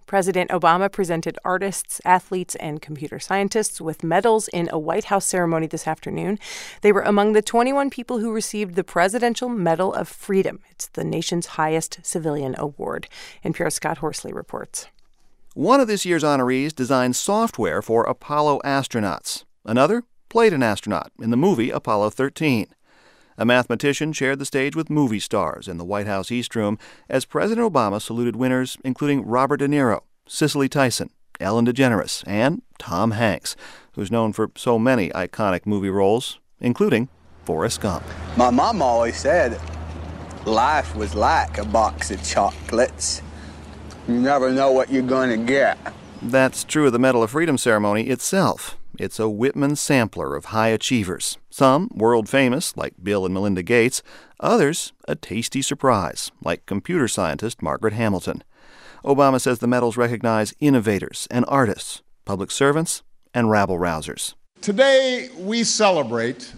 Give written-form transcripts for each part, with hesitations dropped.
President Obama presented artists, athletes, and computer scientists with medals in a White House ceremony this afternoon. They were among the 21 people who received the Presidential Medal of Freedom. It's the nation's highest civilian award. NPR's Scott Horsley reports. One of this year's honorees designed software for Apollo astronauts. Another played an astronaut in the movie Apollo 13. A mathematician shared the stage with movie stars in the White House East Room as President Obama saluted winners including Robert De Niro, Cicely Tyson, Ellen DeGeneres, and Tom Hanks, who's known for so many iconic movie roles, including Forrest Gump. My mom always said life was like a box of chocolates. You never know what you're going to get. That's true of the Medal of Freedom ceremony itself. It's a Whitman sampler of high achievers. Some world famous, like Bill and Melinda Gates. Others, a tasty surprise, like computer scientist Margaret Hamilton. Obama says the medals recognize innovators and artists, public servants, and rabble-rousers. Today, we celebrate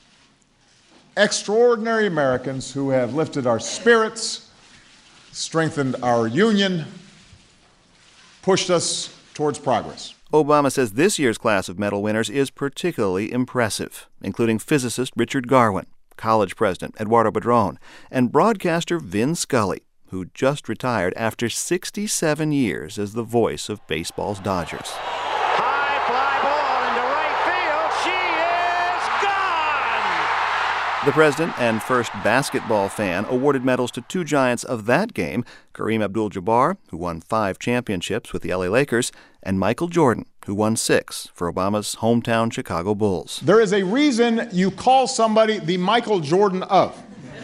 extraordinary Americans who have lifted our spirits, strengthened our union, pushed us towards progress. Obama says this year's class of medal winners is particularly impressive, including physicist Richard Garwin, college president Eduardo Padron, and broadcaster Vin Scully, who just retired after 67 years as the voice of baseball's Dodgers. High fly ball into right field. She is gone! The president and first basketball fan awarded medals to two giants of that game, Kareem Abdul-Jabbar, who won 5 championships with the LA Lakers, and Michael Jordan, who won 6 for Obama's hometown Chicago Bulls. There is a reason you call somebody the Michael Jordan of.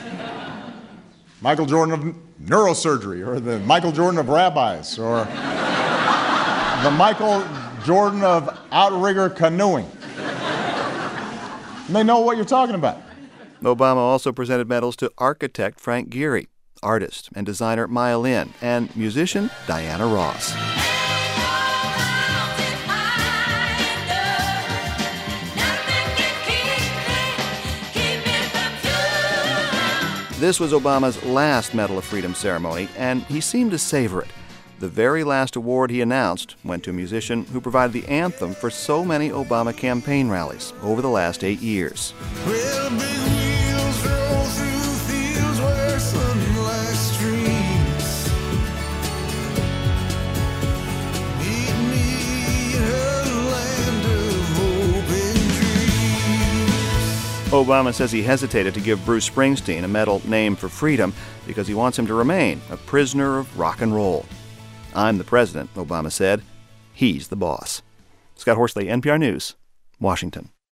Michael Jordan of neurosurgery, or the Michael Jordan of rabbis, or the Michael Jordan of outrigger canoeing. They know what you're talking about. Obama also presented medals to architect Frank Gehry, artist and designer Maya Lin, and musician Diana Ross. This was Obama's last Medal of Freedom ceremony, and he seemed to savor it. The very last award he announced went to a musician who provided the anthem for so many Obama campaign rallies over the last 8 years. Well, big wheels roll through fields where sunlight streams. Meet me in her land of hope and dreams. Obama says he hesitated to give Bruce Springsteen a medal named for freedom because he wants him to remain a prisoner of rock and roll. I'm the president, Obama said. He's the boss. Scott Horsley, NPR News, Washington.